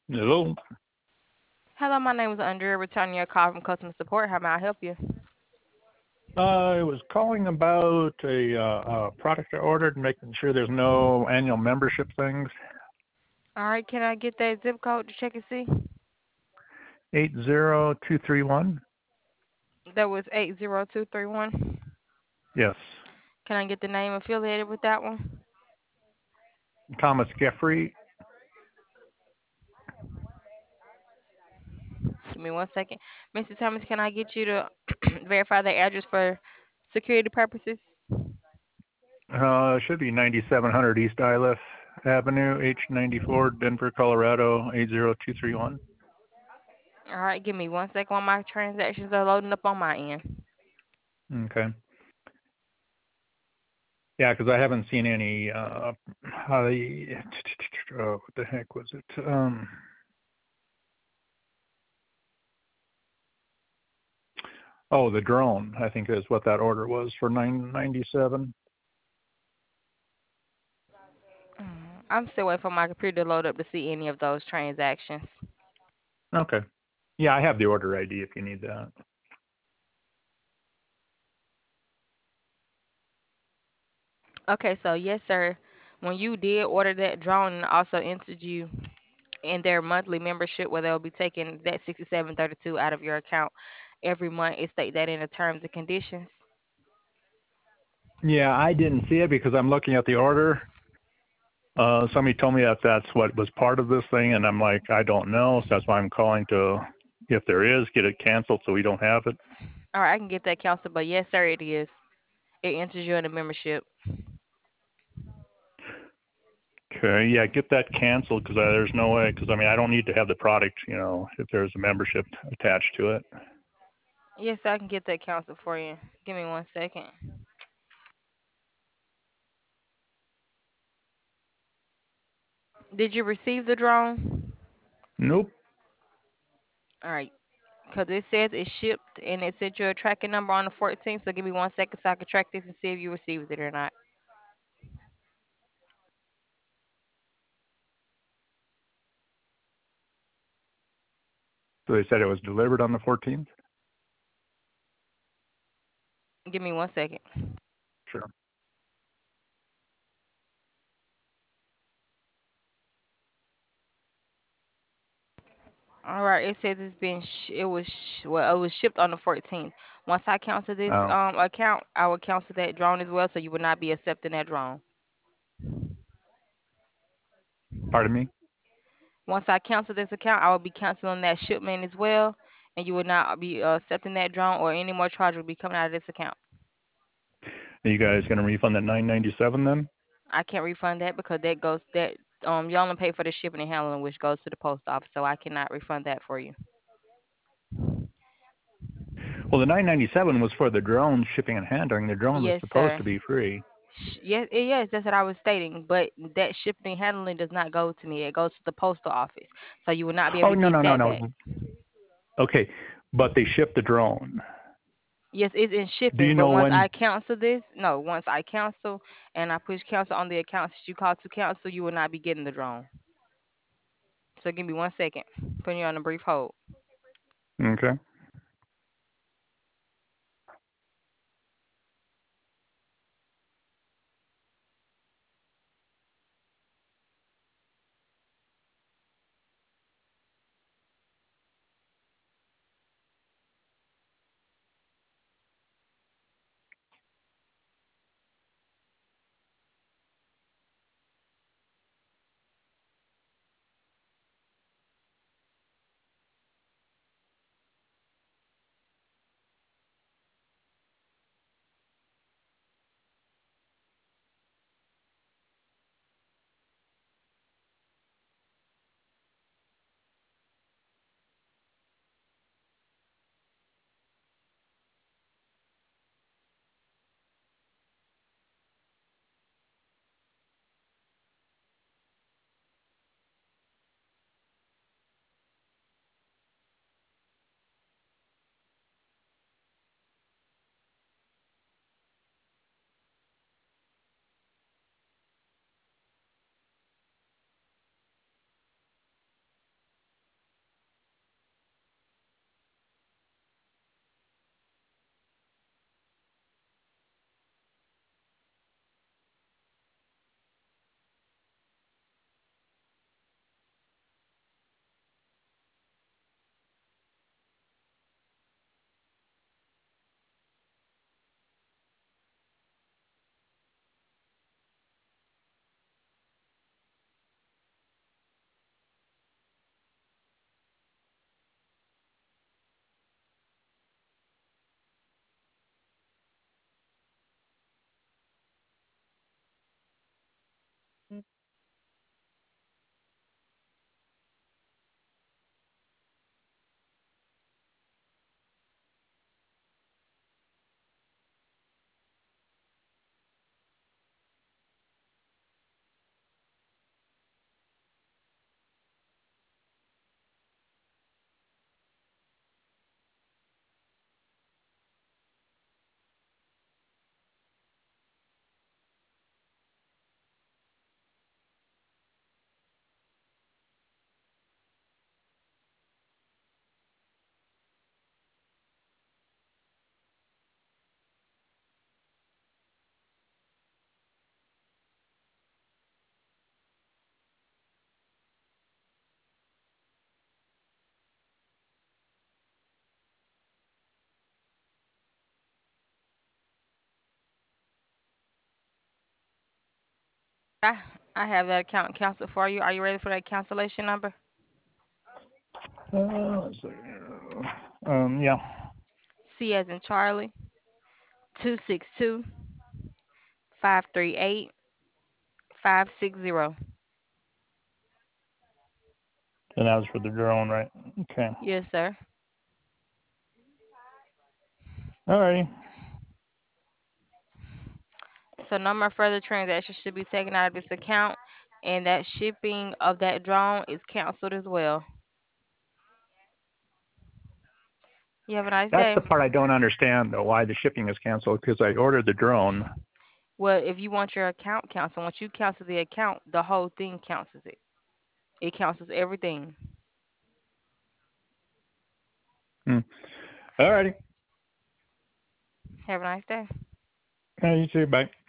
Hello. Hello, my name is Andrea, returning your call from customer support. How may I help you? I was calling about a product I ordered, making sure there's no annual membership things. All right, can I get that zip code to check and see? 80231. That was 80231. Yes. Can I get the name affiliated with that one? Thomas Jeffrey. Give me one second. Mr. Thomas, can I get you to verify the address for security purposes? Should be 9700 East Iliff Avenue, H94, Denver, Colorado, 80231. All right, give me one second while my transactions are loading up on my end. Okay. Yeah, because I haven't seen any, how the, what the heck was it? Oh, the drone, I think is what that order was for 997. I'm still waiting for my computer to load up to see any of those transactions. Okay. Yeah, I have the order ID if you need that. Okay, so yes, sir. When you did order that drone and also entered you in their monthly membership where they'll be taking that 67.32 out of your account every month, it state that in the terms and conditions. Yeah, I didn't see it because I'm looking at the order. Somebody told me that that's what was part of this thing, and I'm like, I don't know. So that's why I'm calling to, if there is, get it canceled so we don't have it. All right, I can get that counseled, but yes, sir, it is. It enters you in the membership. Okay, yeah, get that canceled because there's no way. Because I mean, I don't need to have the product, if there's a membership attached to it. Yes, sir, I can get that counseled for you. Give me one second. Did you receive the drone? Nope. All right, because it says it's shipped and it sent you a tracking number on the 14th. So give me one second so I can track this and see if you received it or not. So they said it was delivered on the 14th. Give me one second. Sure. All right, it says it's been it was shipped on the 14th. Once I cancel this Oh, account, I will cancel that drone as well, so you will not be accepting that drone. pardon me. Once I cancel this account, I will be canceling that shipment as well, and you will not be accepting that drone or any more charge will be coming out of this account. Are you guys going to refund that 997 then? I can't refund that because that you only pay for the shipping and handling, which goes to the post office, so I cannot refund that for you. Well, the 997 was for the drone shipping and handling. The drone was Yes, supposed sir. to be free. Yes, yes, that's what I was stating. But that shipping and handling does not go to me. It goes to the postal office. So you will not be able Oh, to no, get no, no, that back. no. Okay, but they shipped the drone. Yes, it's in Do you shipping, but know once when? I cancel this, no, once I cancel and I push cancel on the accounts that you call to cancel, you will not be getting the drone. So give me one second. Putting you on a brief hold. Okay. I I have that account canceled for you. Are you ready for that cancellation number? Let's see. Yeah. C as in Charlie, 262 538 560. And that was for the drone, right? Okay. Yes, sir. All righty. So no more further transactions should be taken out of this account, and that shipping of that drone is canceled as well. You have a nice That's day. the part I don't understand, though, why the shipping is canceled, because I ordered the drone. Well, if you want your account canceled, once you cancel the account, the whole thing cancels it. It cancels everything. Hmm. All righty. Have a nice day. You too. Bye.